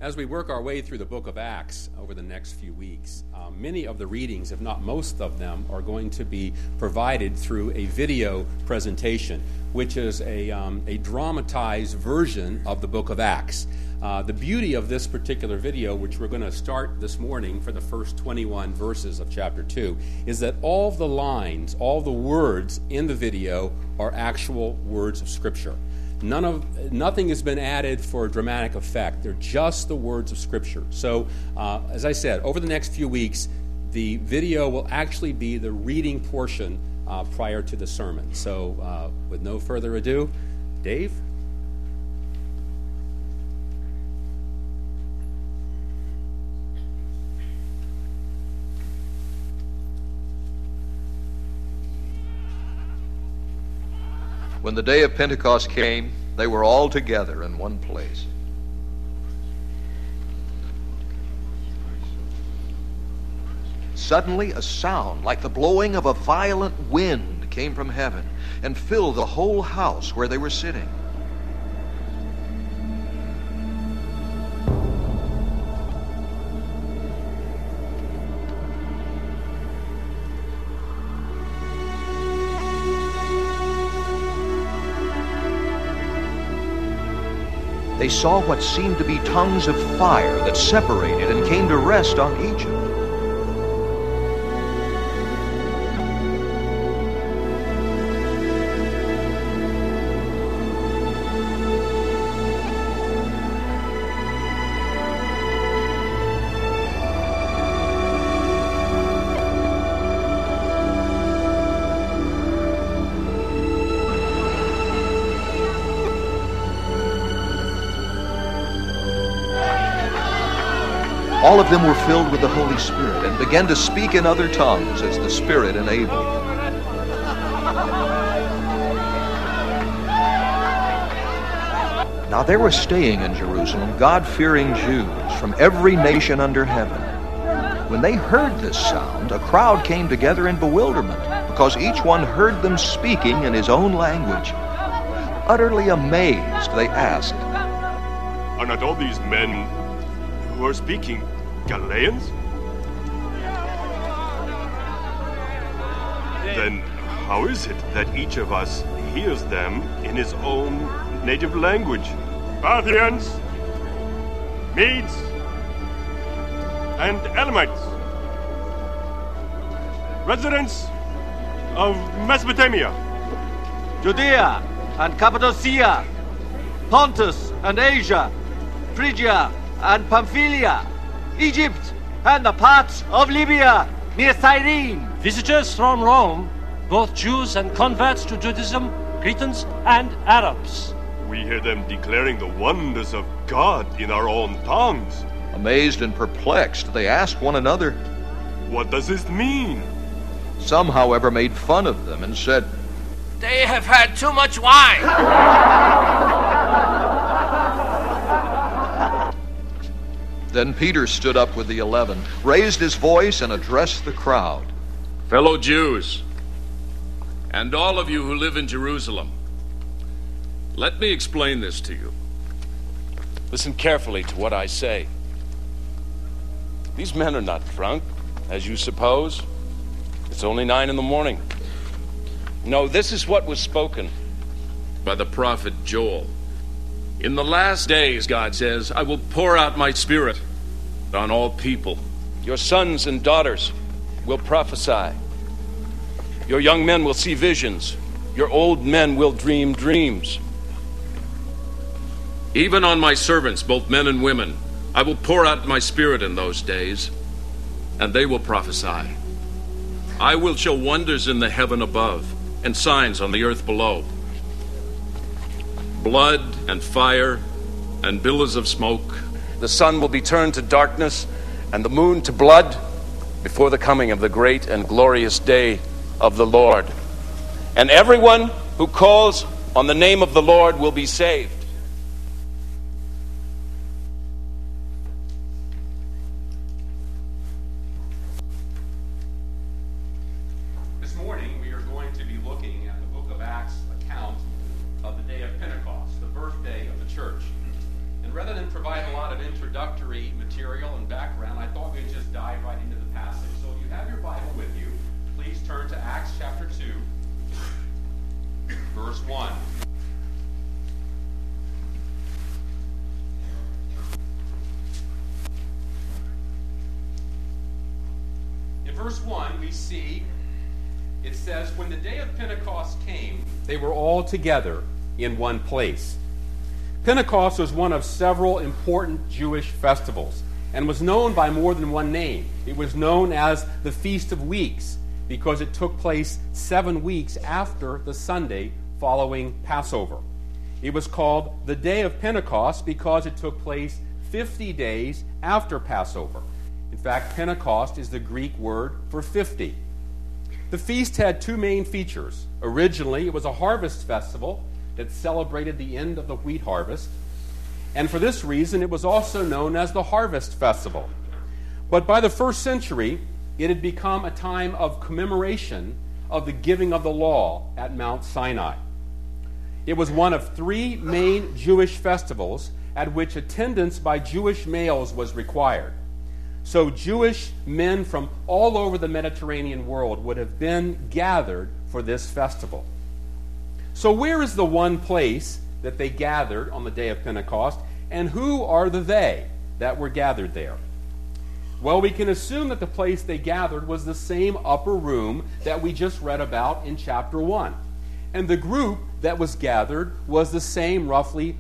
As we work our way through the book of Acts over the next few weeks, many of the readings, if not most of them, are going to be provided through a video presentation, which is a dramatized version of the book of Acts. The beauty of this particular video, which we're going to start this morning for the first 21 verses of chapter 2, is that all the lines, all the words in the video are actual words of Scripture. Nothing has been added for dramatic effect. They're just the words of Scripture. So, as I said, over the next few weeks, the video will actually be the reading portion prior to the sermon. So, with no further ado, Dave? When the day of Pentecost came, they were all together in one place. Suddenly, a sound like the blowing of a violent wind came from heaven and filled the whole house where they were sitting. They saw what seemed to be tongues of fire that separated and came to rest on each of them. All of them were filled with the Holy Spirit and began to speak in other tongues as the Spirit enabled. Now there were staying in Jerusalem God-fearing Jews from every nation under heaven. When they heard this sound, a crowd came together in bewilderment because each one heard them speaking in his own language. Utterly amazed, they asked, "Are not all these men who are speaking Galileans? Then how is it that each of us hears them in his own native language? Parthians, Medes, and Elamites, residents of Mesopotamia, Judea and Cappadocia, Pontus and Asia, Phrygia and Pamphylia, Egypt, and the parts of Libya near Cyrene. Visitors from Rome, both Jews and converts to Judaism, Cretans and Arabs. We hear them declaring the wonders of God in our own tongues." Amazed and perplexed, they asked one another, "What does this mean?" Some, however, made fun of them and said, "They have had too much wine." Then Peter stood up with the 11, raised his voice, and addressed the crowd. "Fellow Jews, and all of you who live in Jerusalem, let me explain this to you. Listen carefully to what I say. These men are not drunk, as you suppose. It's only 9 a.m. No, this is what was spoken by the prophet Joel. In the last days, God says, I will pour out my Spirit on all people. Your sons and daughters will prophesy. Your young men will see visions. Your old men will dream dreams. Even on my servants, both men and women, I will pour out my Spirit in those days, and they will prophesy. I will show wonders in the heaven above and signs on the earth below. Blood and fire and billows of smoke. The sun will be turned to darkness and the moon to blood before the coming of the great and glorious day of the Lord. And everyone who calls on the name of the Lord will be saved." This morning we are going to be looking at the book of Acts account of the day of Pentecost, the birthday of the church. And rather than provide a lot of of introductory material and background, I thought we'd just dive right into the passage. So if you have your Bible with you, please turn to Acts chapter 2, verse 1. In verse 1, we see, it says, when the day of Pentecost came, they were all together in one place. Pentecost was one of several important Jewish festivals and was known by more than one name. It was known as the Feast of Weeks because it took place 7 weeks after the Sunday following Passover. It was called the Day of Pentecost because it took place 50 days after Passover. In fact, Pentecost is the Greek word for 50. The feast had two main features. Originally, it was a harvest festival that celebrated the end of the wheat harvest. And for this reason, it was also known as the Harvest Festival. But by the first century, it had become a time of commemoration of the giving of the law at Mount Sinai. It was one of 3 main Jewish festivals at which attendance by Jewish males was required. So Jewish men from all over the Mediterranean world would have been gathered for this festival. So where is the one place that they gathered on the day of Pentecost, and who are the they that were gathered there? Well, we can assume that the place they gathered was the same upper room that we just read about in chapter 1. And the group that was gathered was the same roughly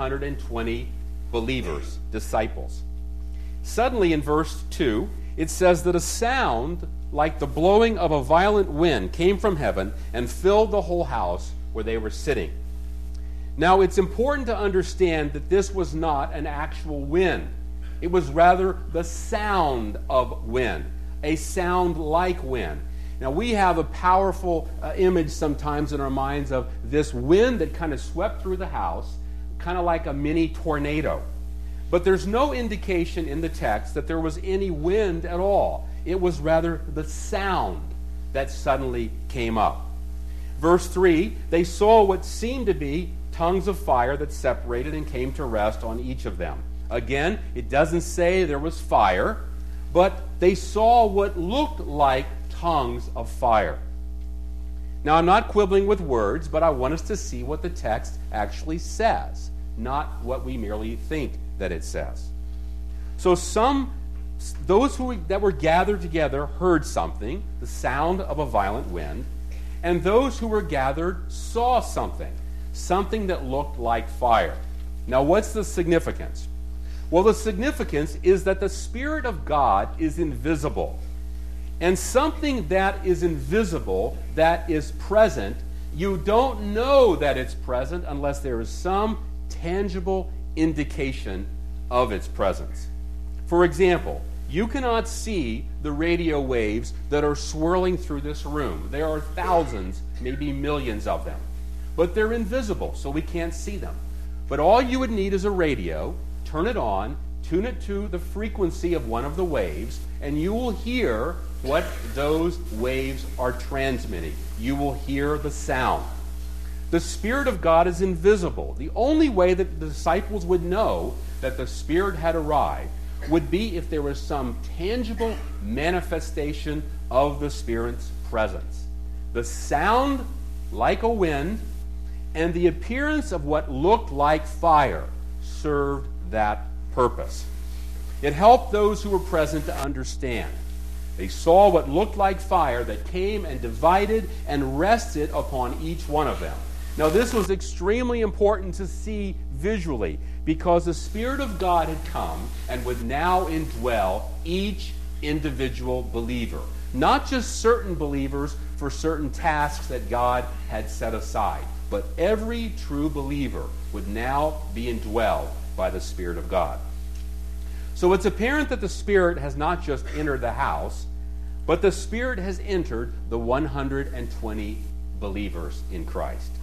120 believers, disciples. Suddenly in verse 2, it says that a sound like the blowing of a violent wind came from heaven and filled the whole house where they were sitting. Now, it's important to understand that this was not an actual wind. It was rather the sound of wind, a sound like wind. Now, we have a powerful image sometimes in our minds of this wind that kind of swept through the house, kind of like a mini tornado. But there's no indication in the text that there was any wind at all. It was rather the sound that suddenly came up. Verse 3, they saw what seemed to be tongues of fire that separated and came to rest on each of them. Again, it doesn't say there was fire, but they saw what looked like tongues of fire. Now, I'm not quibbling with words, but I want us to see what the text actually says, not what we merely think that it says. So those that were gathered together heard something, the sound of a violent wind, and those who were gathered saw something that looked like fire. Now, what's the significance? Well, the significance is that the Spirit of God is invisible. And something that is invisible, that is present, you don't know that it's present unless there is some tangible indication of its presence. For example, you cannot see the radio waves that are swirling through this room. There are thousands, maybe millions of them. But they're invisible, so we can't see them. But all you would need is a radio, turn it on, tune it to the frequency of one of the waves, and you will hear what those waves are transmitting. You will hear the sound. The Spirit of God is invisible. The only way that the disciples would know that the Spirit had arrived would be if there was some tangible manifestation of the Spirit's presence. The sound like a wind and the appearance of what looked like fire served that purpose. It helped those who were present to understand. They saw what looked like fire that came and divided and rested upon each one of them. Now, this was extremely important to see visually because the Spirit of God had come and would now indwell each individual believer. Not just certain believers for certain tasks that God had set aside, but every true believer would now be indwelled by the Spirit of God. So it's apparent that the Spirit has not just entered the house, but the Spirit has entered the 120 believers in Christ.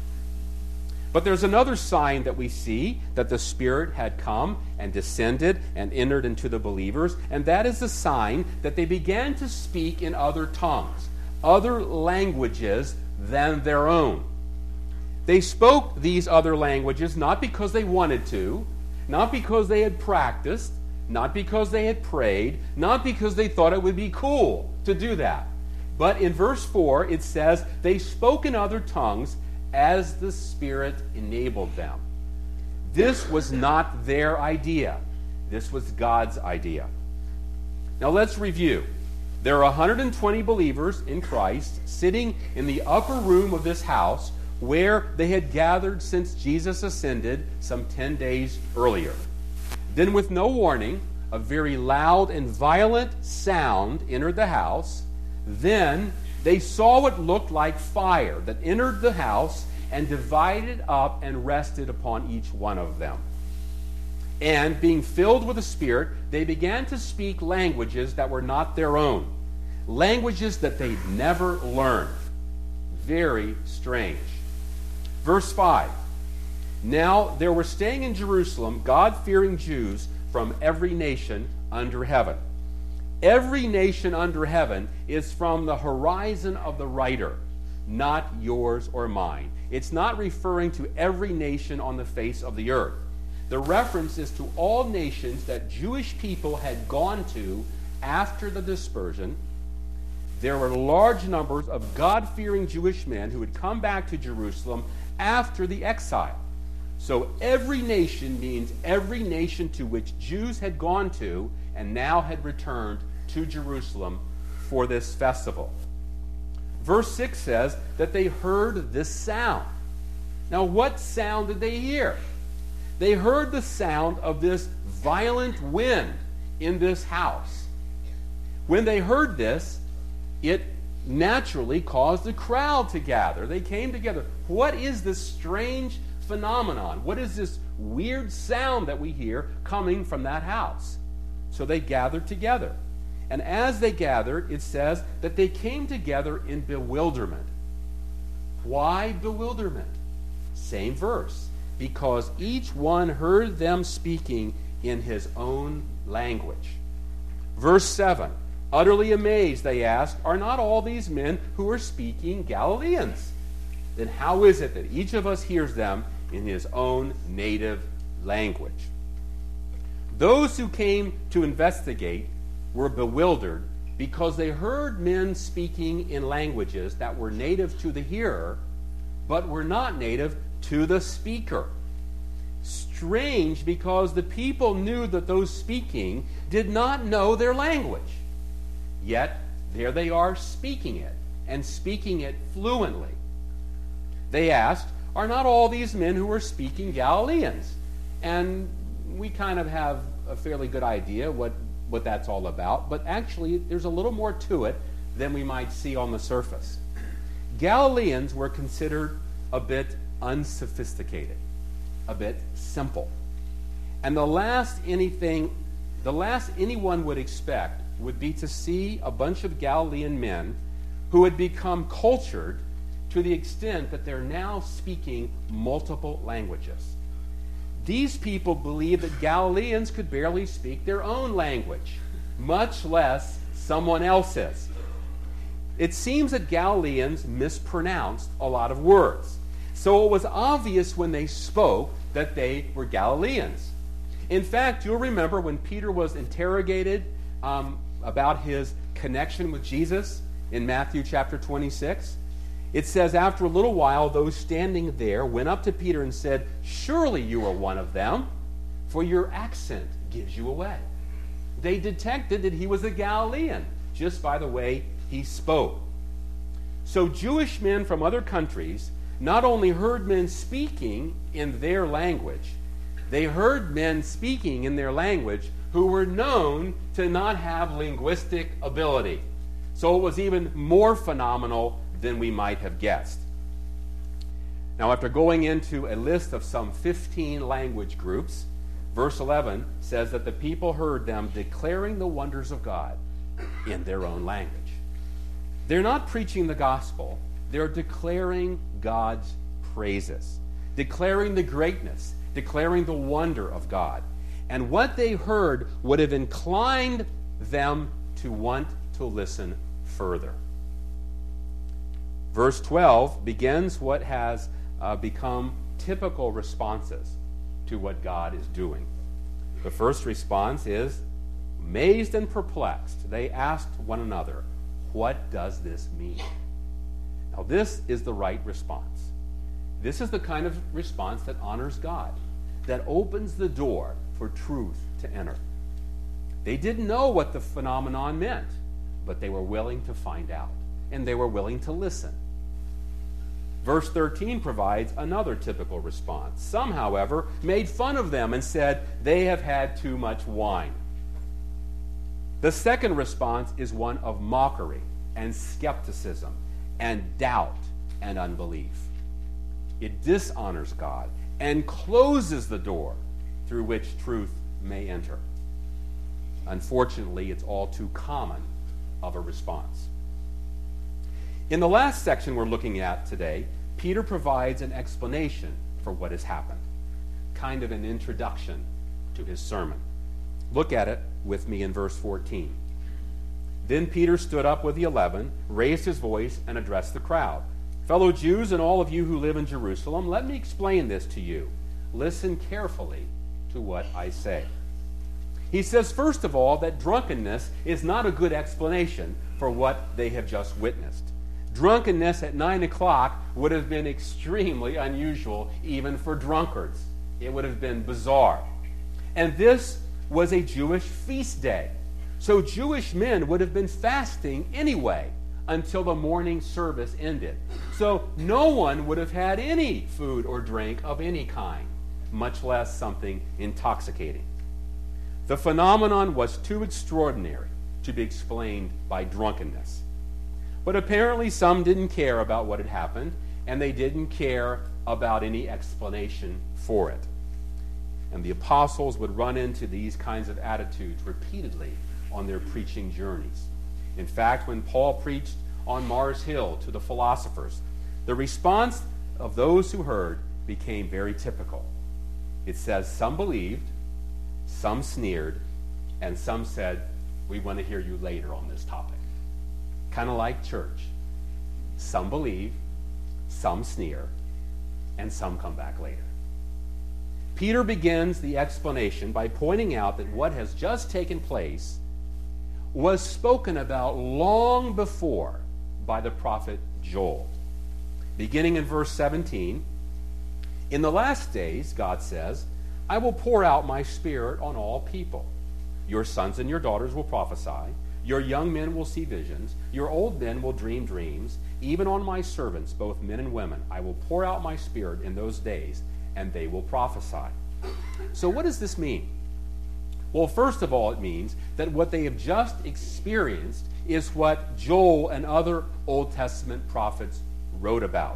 But there's another sign that we see that the Spirit had come and descended and entered into the believers, and that is the sign that they began to speak in other tongues, other languages than their own. They spoke these other languages not because they wanted to, not because they had practiced, not because they had prayed, not because they thought it would be cool to do that. But in verse 4, it says, they spoke in other tongues as the Spirit enabled them. This was not their idea. This was God's idea. Now let's review. There are 120 believers in Christ sitting in the upper room of this house where they had gathered since Jesus ascended some 10 days earlier. Then, with no warning, a very loud and violent sound entered the house. Then they saw what looked like fire that entered the house and divided up and rested upon each one of them. And being filled with the Spirit, they began to speak languages that were not their own, languages that they'd never learned. Very strange. Verse 5. Now there were staying in Jerusalem God-fearing Jews from every nation under heaven. Every nation under heaven is from the horizon of the writer, not yours or mine. It's not referring to every nation on the face of the earth. The reference is to all nations that Jewish people had gone to after the dispersion. There were large numbers of God-fearing Jewish men who had come back to Jerusalem after the exile. So every nation means every nation to which Jews had gone to and now had returned to Jerusalem for this festival. Verse 6 says that they heard this sound. Now, what sound did they hear? They heard the sound of this violent wind in this house. When they heard this, it naturally caused a crowd to gather. They came together. What is this strange phenomenon? What is this weird sound that we hear coming from that house? So they gathered together. And as they gathered, it says that they came together in bewilderment. Why bewilderment? Same verse. Because each one heard them speaking in his own language. Verse 7. Utterly amazed, they asked, are not all these men who are speaking Galileans? Then how is it that each of us hears them in his own native language? Those who came to investigate were bewildered because they heard men speaking in languages that were native to the hearer, but were not native to the speaker. Strange, because the people knew that those speaking did not know their language. Yet, there they are speaking it, and speaking it fluently. They asked, are not all these men who are speaking Galileans? And we kind of have a fairly good idea what that's all about, but actually there's a little more to it than we might see on the surface. Galileans were considered a bit unsophisticated, a bit simple. And the last anyone would expect would be to see a bunch of Galilean men who had become cultured to the extent that they're now speaking multiple languages. These people believed that Galileans could barely speak their own language, much less someone else's. It seems that Galileans mispronounced a lot of words. So it was obvious when they spoke that they were Galileans. In fact, you'll remember when Peter was interrogated about his connection with Jesus in Matthew chapter 26. It says, after a little while, those standing there went up to Peter and said, surely you are one of them, for your accent gives you away. They detected that he was a Galilean just by the way he spoke. So Jewish men from other countries not only heard men speaking in their language, they heard men speaking in their language who were known to not have linguistic ability. So it was even more phenomenal than we might have guessed. Now, after going into a list of some 15 language groups, verse 11 says that the people heard them declaring the wonders of God in their own language. They're not preaching the gospel. They're declaring God's praises, declaring the greatness, declaring the wonder of God. And what they heard would have inclined them to want to listen further. Verse 12 begins what has become typical responses to what God is doing. The first response is amazed and perplexed. They asked one another, "What does this mean?" Now, this is the right response. This is the kind of response that honors God, that opens the door for truth to enter. They didn't know what the phenomenon meant, but they were willing to find out, and they were willing to listen. Verse 13 provides another typical response. Some, however, made fun of them and said, "They have had too much wine." The second response is one of mockery and skepticism and doubt and unbelief. It dishonors God and closes the door through which truth may enter. Unfortunately, it's all too common of a response. In the last section we're looking at today, Peter provides an explanation for what has happened, kind of an introduction to his sermon. Look at it with me in verse 14. Then Peter stood up with the 11, raised his voice, and addressed the crowd. "Fellow Jews and all of you who live in Jerusalem, let me explain this to you. Listen carefully to what I say." He says, first of all, that drunkenness is not a good explanation for what they have just witnessed. Drunkenness at 9 o'clock would have been extremely unusual, even for drunkards. It would have been bizarre. And this was a Jewish feast day. So Jewish men would have been fasting anyway until the morning service ended. So no one would have had any food or drink of any kind, much less something intoxicating. The phenomenon was too extraordinary to be explained by drunkenness. But apparently some didn't care about what had happened, and they didn't care about any explanation for it. And the apostles would run into these kinds of attitudes repeatedly on their preaching journeys. In fact, when Paul preached on Mars Hill to the philosophers, the response of those who heard became very typical. It says, some believed, some sneered, and some said, "We want to hear you later on this topic." Kind of like church. Some believe, some sneer, and some come back later. Peter begins the explanation by pointing out that what has just taken place was spoken about long before by the prophet Joel. Beginning in verse 17, "In the last days," God says, "I will pour out my Spirit on all people. Your sons and your daughters will prophesy. Your young men will see visions. Your old men will dream dreams. Even on my servants, both men and women, I will pour out my Spirit in those days, and they will prophesy." So what does this mean? Well, first of all, it means that what they have just experienced is what Joel and other Old Testament prophets wrote about.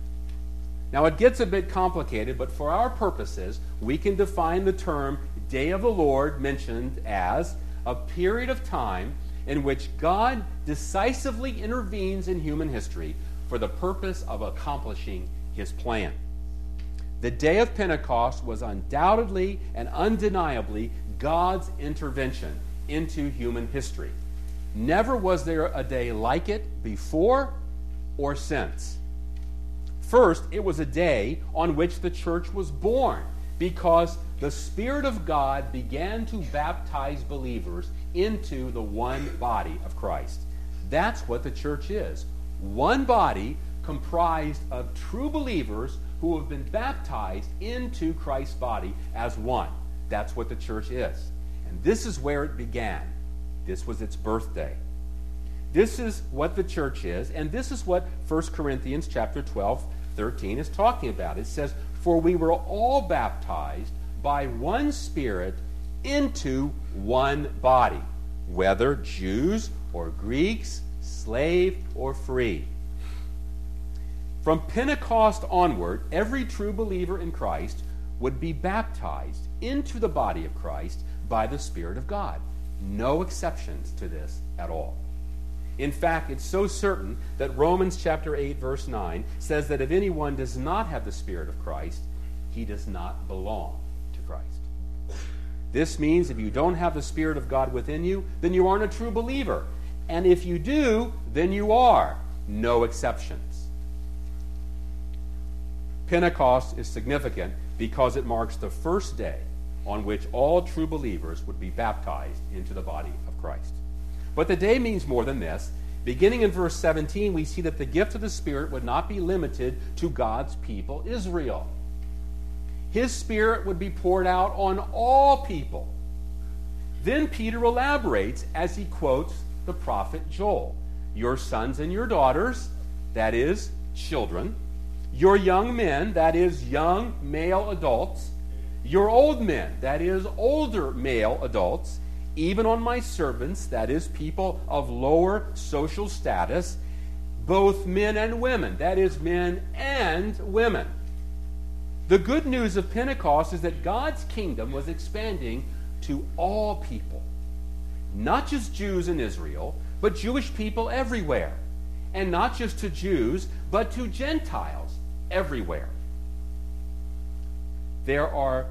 Now, it gets a bit complicated, but for our purposes, we can define the term Day of the Lord mentioned as a period of time in which God decisively intervenes in human history for the purpose of accomplishing his plan. The day of Pentecost was undoubtedly and undeniably God's intervention into human history. Never was there a day like it before or since. First, it was a day on which the church was born because the Spirit of God began to baptize believers into the one body of Christ. That's what the church is. One body comprised of true believers who have been baptized into Christ's body as one. That's what the church is. And this is where it began. This was its birthday. This is what the church is, and this is what 1 Corinthians chapter 12:13 is talking about. It says, "For we were all baptized by one Spirit into one body, whether Jews or Greeks, slave or free." From Pentecost onward, every true believer in Christ would be baptized into the body of Christ by the Spirit of God. No exceptions to this at all. In fact, it's so certain that Romans chapter 8, verse 9 says that if anyone does not have the Spirit of Christ, he does not belong to Christ. This means if you don't have the Spirit of God within you, then you aren't a true believer. And if you do, then you are. No exceptions. Pentecost is significant because it marks the first day on which all true believers would be baptized into the body of Christ. But the day means more than this. Beginning in verse 17, we see that the gift of the Spirit would not be limited to God's people, Israel. His Spirit would be poured out on all people. Then Peter elaborates as he quotes the prophet Joel. Your sons and your daughters, that is, children. Your young men, that is, young male adults. Your old men, that is, older male adults. Even on my servants, that is, people of lower social status, both men and women, that is, men and women. The good news of Pentecost is that God's kingdom was expanding to all people, not just Jews in Israel, but Jewish people everywhere, and not just to Jews, but to Gentiles everywhere. There's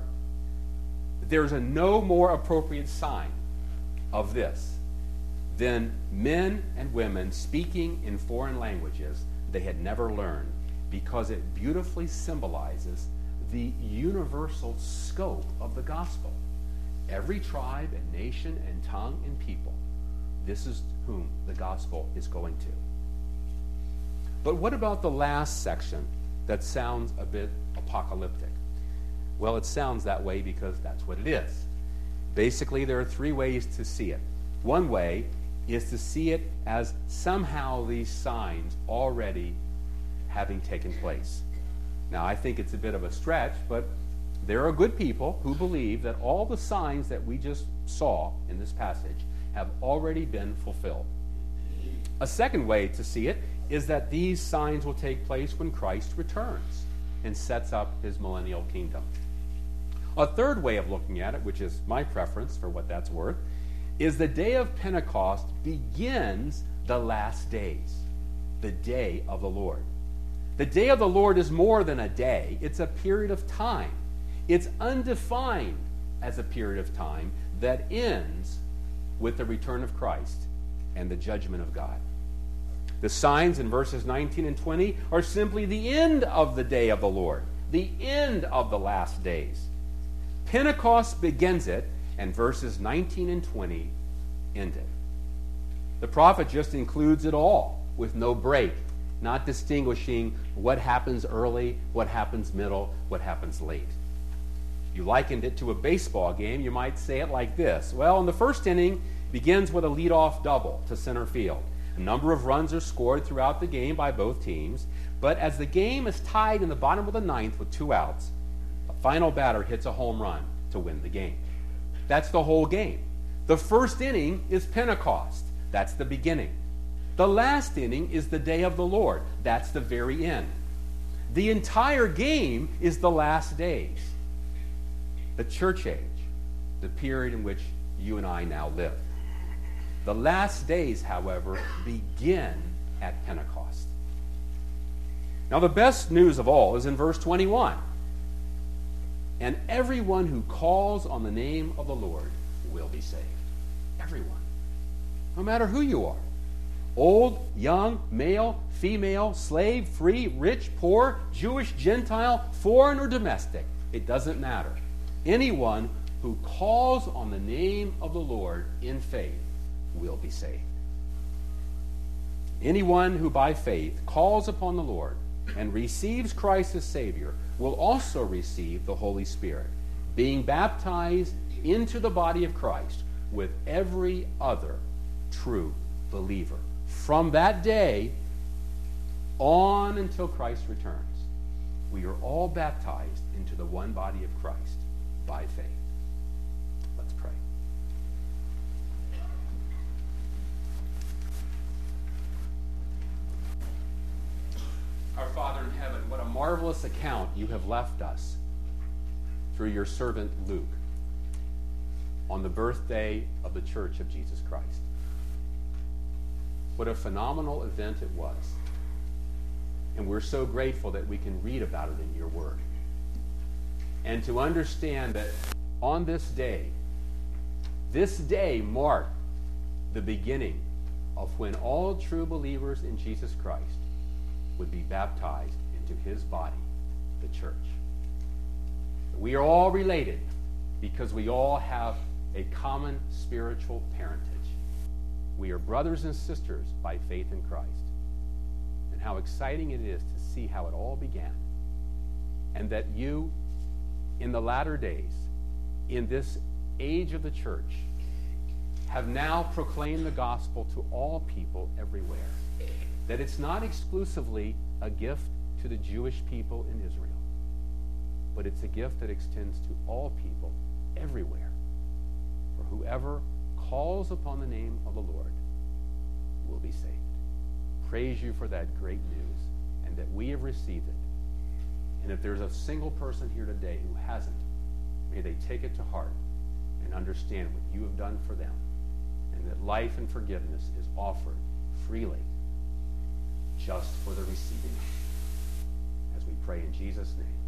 a no more appropriate sign of this than men and women speaking in foreign languages they had never learned, because it beautifully symbolizes the universal scope of the gospel. Every tribe and nation and tongue and people, this is whom the gospel is going to. But what about the last section that sounds a bit apocalyptic? Well, it sounds that way because that's what it is. Basically, there are three ways to see it. One way is to see it as somehow these signs already having taken place. Now, I think it's a bit of a stretch, but there are good people who believe that all the signs that we just saw in this passage have already been fulfilled. A second way to see it is that these signs will take place when Christ returns and sets up his millennial kingdom. A third way of looking at it, which is my preference for what that's worth, is the day of Pentecost begins the last days, the day of the Lord. The day of the Lord is more than a day. It's a period of time. It's undefined as a period of time that ends with the return of Christ and the judgment of God. The signs in verses 19 and 20 are simply the end of the day of the Lord, the end of the last days. Pentecost begins it, and verses 19 and 20 end it. The prophet just includes it all with no break, not distinguishing what happens early, what happens middle, what happens late. You likened it to a baseball game, you might say it like this. Well, in the first inning begins with a leadoff double to center field. A number of runs are scored throughout the game by both teams, but as the game is tied in the bottom of the ninth with 2 outs, the final batter hits a home run to win the game. That's the whole game. The first inning is Pentecost. That's the beginning. The last inning is the day of the Lord. That's the very end. The entire game is the last days. The church age, the period in which you and I now live. The last days, however, begin at Pentecost. Now, the best news of all is in verse 21. And everyone who calls on the name of the Lord will be saved. Everyone. No matter who you are. Old, young, male, female, slave, free, rich, poor, Jewish, Gentile, foreign, or domestic. It doesn't matter. Anyone who calls on the name of the Lord in faith will be saved. Anyone who by faith calls upon the Lord and receives Christ as Savior will also receive the Holy Spirit, being baptized into the body of Christ with every other true believer. From that day on until Christ returns, we are all baptized into the one body of Christ by faith. Let's pray. Our Father in heaven, what a marvelous account you have left us through your servant Luke on the birthday of the Church of Jesus Christ. What a phenomenal event it was. And we're so grateful that we can read about it in your word. And to understand that on this day marked the beginning of when all true believers in Jesus Christ would be baptized into his body, the church. We are all related because we all have a common spiritual parentage. We are brothers and sisters by faith in Christ. And how exciting it is to see how it all began. And that you, in the latter days, in this age of the church, have now proclaimed the gospel to all people everywhere. That it's not exclusively a gift to the Jewish people in Israel, but it's a gift that extends to all people everywhere. For whoever calls upon the name of the Lord will be saved. Praise you for that great news, and that we have received it. And if there's a single person here today who hasn't, may they take it to heart and understand what you have done for them, and that life and forgiveness is offered freely just for the receiving. As we pray in Jesus' name.